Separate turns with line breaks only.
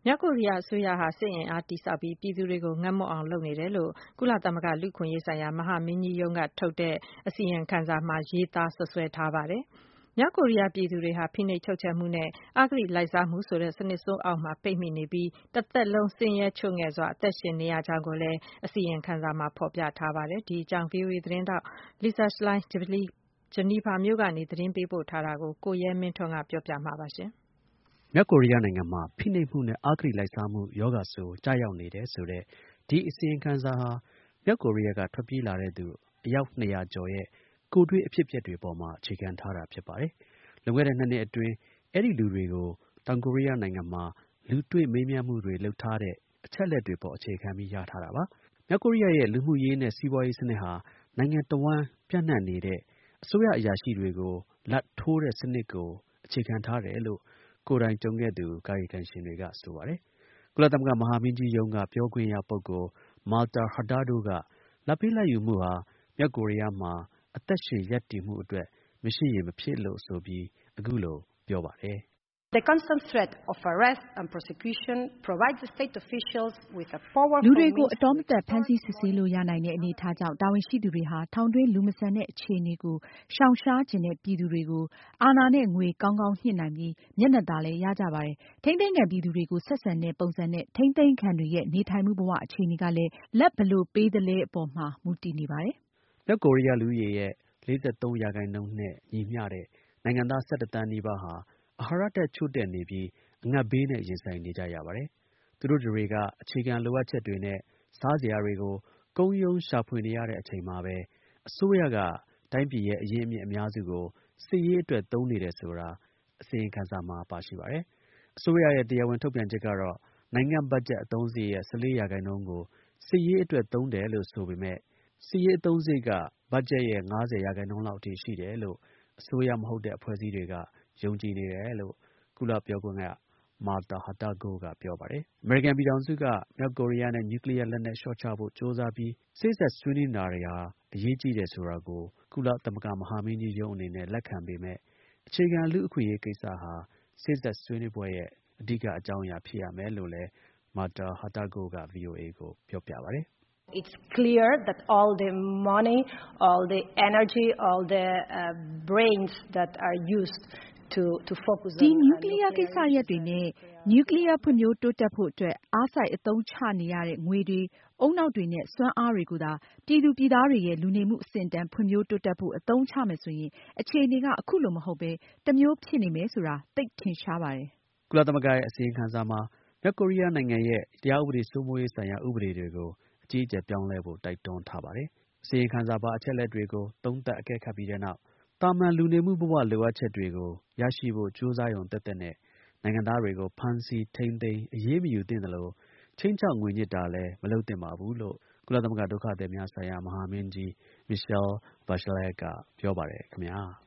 မြောက်ကိုရီးယားအစိုးရဟာစစ်အင်အားတည်ဆောက်ပြီးပြည်သူတွေကိုငတ်မွတ်အောင်လုပ်နေတယ်လို့ကုလသမဂ္ဂလူ့အခွင့်အရေးဆိုင်ရာမဟာမင်းကြီးရုံးကထုတ်တဲ့အစီရင်ခံစာမှာရေးသားစွပ်စွဲထားပါတယ်။မြောက်ကိုရီးယားပြည်သူတွေဟာဖိနှိပ်ချုပ်ချယ်မှုနဲ့အဂတိလိုက်စားမှုဆိုတဲ့စနစ်ဆိုးအောက်မှာပိတ်မိနေပြီးတသက်လုံးဆင်းရဲချို့ငဲ့စွာအသက်ရှင်နေရကြောင်းကိုလည်းအစီရင်ခံစာမှာဖော်ပြထားပါတယ်။ဒီအကြောင်း VOA သတင်းထောက် Lisa Schlein ဂျနီဗာမြို့ကနေသတင်းပေးပို့ထားတာကိုကိုရဲမင်းထွန်းကပြောပြမှာပါ။
မြောက်ကိုရီးယားနိုင်ငံမှာဖိနှိပ်မှုနဲ့အဂတိလိုက်စားမှုရောဂါဆိုးကျရောက်နေတယ်ဆိုတဲ့ဒီအစီရင်ခံစာဟာမြောက်ကိုရီးယားကထွက်ပြေးလာတဲ့သူအယောက်200ကျော်ရဲ့ကိုယ်တွေ့အဖြစ်အပျက်တွေပေါ်မှာအခြေခံထားတာဖြစ်ပါတယ်။လွန်ခဲ့တဲ့2နှစ်အတွင်းအဲ့ဒီလူတွေကိုတောင်ကိုရီးယားနိုင်ငံမှာလူတွေ့မေးမြန်းမှုတွေလုပ်ထားတဲ့အချက်အလက်တွေပေါ်အခြေခံပြီးရထားတာပါ။မြောက်ကိုရီးယားရဲ့လူမှုရေးနဲ့စီးပွားရေးစနစ်ဟာနိုင်ငံတစ်ဝှမ်းပြန့်နှံ့နေတဲ့အစိုးရအရာရှိတွေကိုလာဘ်ထိုးတဲ့စနစ်ကိုအခြေခံထားတယ်လို့ကိုယ်တိုင်ကြုံခဲ့သူကာယကံရှင်တွေကဆိုပါတယ်။ကုလသမဂ္ဂမဟာမင်းကြီးရုံးကပြောခွင့်ရပုဂ္ဂိုလ် Marta Hurtado ကလာဘ်ပေးလာဘ်ယူမှုဟာမြောက်ကိုရီးယားမှာအသက်ရှင်ရပ်တည်မှုအတွက်မရှိရင်မဖြစ်လို့ဆိုပြီးအခုလိုပြောပါတယ်။
The constant threat of arrest and prosecution provides the state officials with a powerful
လူတွေကိုအတော်မသက်ဖမ်းဆီးစစ်ဆေးလို့ရနိုင်တဲ့အနေအထားကြောင့်တာဝန်ရှိသူတွေဟာထောင်တွင်းလူမဆန်တဲ့အခြေအနေကိုရှောင်ရှားချင်တဲ့ပြည်သူတွေကိုအာဏာနဲ့ငွေကောင်းကောင်းညှစ်နိုင်ပြီးမျက်နှာသာလည်းရကြပါတယ်။ထိန်းသိမ်းခံပြည်သူတွေကိုဆက်ဆံတဲ့ပုံစံနဲ့ထိန်းသိမ်းခံတွေရဲ့နေထိုင်မှုဘဝအခြေအနေကလည်းလာဘ်ဘယ်လိုပေးသလဲအပေါ်မှာမူတည်နေပါတယ်
။မြောက်ကိုရီးယားလူဦးရေရဲ့43%နဲ့ညီမျှတဲ့နိုင်ငံသား17သန်းနီးပါးဟာအာဟာရဓာတ်ချို့တဲ့နေပြီးအငတ်ဘေးနဲ့ရင်ဆိုင်နေကြရပါတယ်။သူတို့တွေကအခြေခံလိုအပ်ချက်တွေနဲ့စားစရာတွေကိုကုန်းရုံးရှာဖွေနေရတဲ့အချိန်မှာပဲအစိုးရကတိုင်းပြည်ရဲ့အရင်းအမြစ်အများစုကိုစစ်ရေးအတွက်သုံးနေတယ်ဆိုတာအစီရင်ခံစာမှာပါရှိပါတယ်။အစိုးရရဲ့တရားဝင်ထုတ်ပြန်ချက်ကတော့နိုင်ငံဘတ်ဂျက်အသုံးစရိတ်ရဲ့14%ကိုစစ်ရေးအတွက်သုံးတယ်လို့ဆိုပေမဲ့စစ်ရေးအသုံးစရိတ်ကဘတ်ဂျက်ရဲ့50%လောက်အထိရှိတယ်လို့အစိုးရမဟုတ်တဲ့အဖွဲ့အစည်းတွေကယုံကြည်နေတယ်လို့ကုလပြောခွင့်ရMarta Hurtado ကပြောပါတယ်။အမေရိကန်ပြည်ထောင်စုကမြောက်ကိုရီးယားနဲ့နျူကလီးယားလက်နက်လျှော့ချဖို့ကြိုးစားပြီးစေ့စပ်ဆွေးနွေးနေတာတွေဟာအရေးကြီးတယ်ဆိုတာကိုကုလသမဂ္ဂမဟာမင်းကြီးရုံးအနေနဲ့လက်ခံပေမဲ့အခြေခံလူ့အခွင့်အရေးကိစ္စဟာစေ့စပ်ဆွေးနွေးပွဲရဲ့အဓိကအကြောင်းအရာဖြစ်ရမယ်လို့လည်းMarta Hurtado က VOA ကိုပြောပြပါတယ်။
It's clear that all the money, all the energy, all the brains that are used to focus on
ဒီနျူကလ িয়ারကိစ္စရပ်တွေနဲ့နျူကလ িয়ারဖွံ့ဖြိုးတိုးတက်ဖို့အတွက်အားစိုက်အသုံးချနေရတဲ့ငွေတွေဦးနှောက်တွေနဲ့စွမ်းအားတွေကိုသာပြည်သူပြည်သားတွေရဲ့လူနေမှုအဆင့်အတန်းဖွံ့ဖြိုးတိုးတက်ဖို့အသုံးချမယ်ဆိုရင်အခြေအနေကအခုလိုမဟုတ်ပဲတမျိုးဖြစ်နေမယ်ဆိုတာသိပ်ထင်ရှားပါတယ်
။ကုလသမဂ္ဂရဲ့အစီရင်ခံစာမှာမြောက်ကိုရီးယားနိုင်ငံရဲ့တရားဥပဒေစိုးမိုးရေးဆိုင်ရာဥပဒေတွေကိုအကြီးအကျယ်ပြောင်းလဲဖို့တိုက်တွန်းထားပါတယ်။အစီရင်ခံစာပါအချက်အလက်တွေကိုသုံးသပ်အကဲခတ်ပြီးတဲ့နောက်သာမန်လူနေမှုဘဝလိုအပ်ချက်တွေကိုရရှိဖို့ကြိုးစားရုံသက်သက်နဲ့နိုင်ငံသားတွေကိုဖမ်းဆီးထိန်းသိမ်းအရေးမယူသင့်သလိုခြိမ်းခြောက်ငွေညှစ်တာလည်းမလုပ်သင့်ပါဘူးလို့ကုလသမဂ္ဂဒုက္ခသည်များဆိုင်ရာမဟာမင်းကြီးMichelle Bachelet ကပြောပါတယ်ခင်ဗျာ။